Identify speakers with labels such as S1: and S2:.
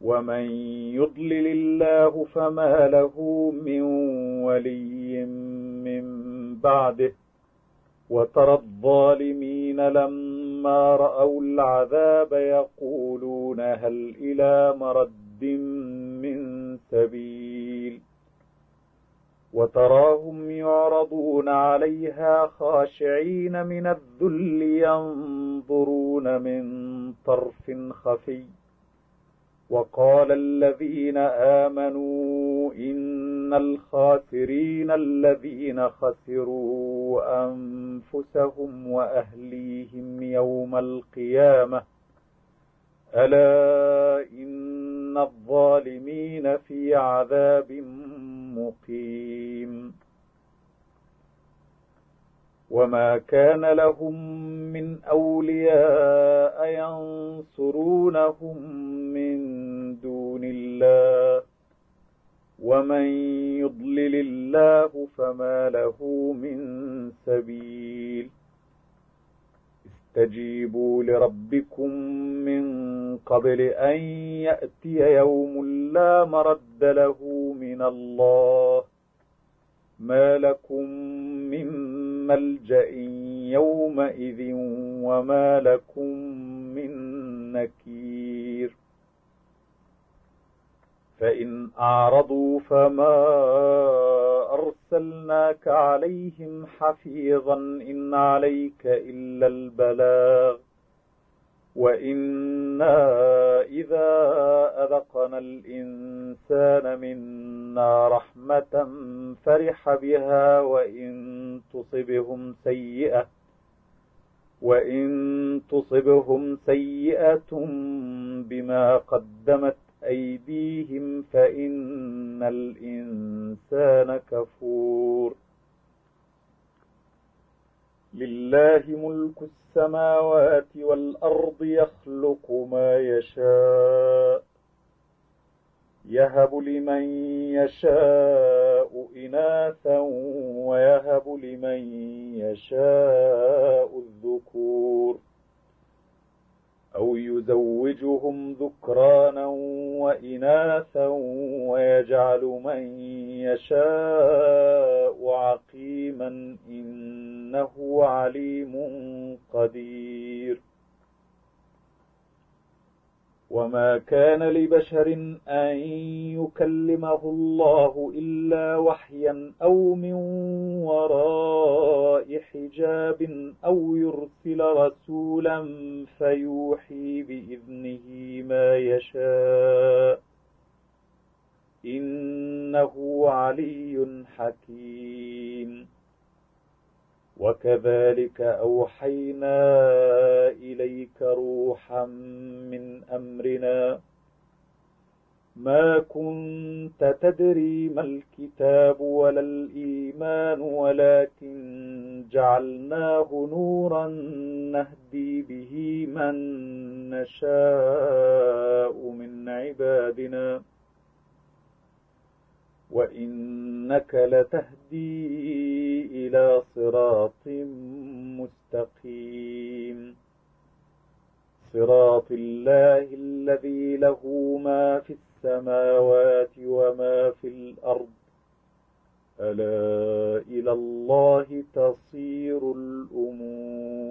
S1: ومن يضلل الله فما له من ولي من بعده. وترى الظالمين لما رأوا العذاب يقولون هل إلى مرد من سبيل. وتراهم يعرضون عليها خاشعين من الذل ينظرون من طرف خفي. وقال الذين آمنوا إن الخاسرين الذين خسروا أنفسهم وأهليهم يوم القيامة ألا إن الظالمين في عذاب مقيم. وما كان لهم من أولياء ينصرونهم من دون الله ومن يضلل الله فما له من سبيل. استجيبوا لربكم من قبل أن يأتي يوم لا مرد له من الله ما لكم من ملجأ يومئذ وما لكم من نكير. فإن أعرضوا فما أرسلناك عليهم حفيظا إن عليك إلا البلاغ وإنا إذا أذقنا الإنسان منا رحمة فرح بها وإن تصبهم سيئة بما قدمت أيديهم فإن الإنسان كفور. لله ملك السماوات والأرض يخلق ما يشاء يهب لمن يشاء إناثا ويهب لمن يشاء الذكور أو يزوجهم ذكرانا وإناثا ويجعل من يشاء عقيما إنه عليم قدير. وما كان لبشر أن يكلمه الله إلا وحيا أو من وراء حجاب أو يرسل رسولا فيوحي بإذنه ما يشاء إنه علي حكيم. وكذلك أوحينا إليك روحا من أمرنا ما كنت تدري ما الكتاب ولا الإيمان ولكن جعلناه نورا نهدي به من نشاء من عبادنا وإنك لتهدي إلى صراط مستقيم صراط الله الذي له ما في السماوات وما في الأرض ألا إلى الله تصير الأمور.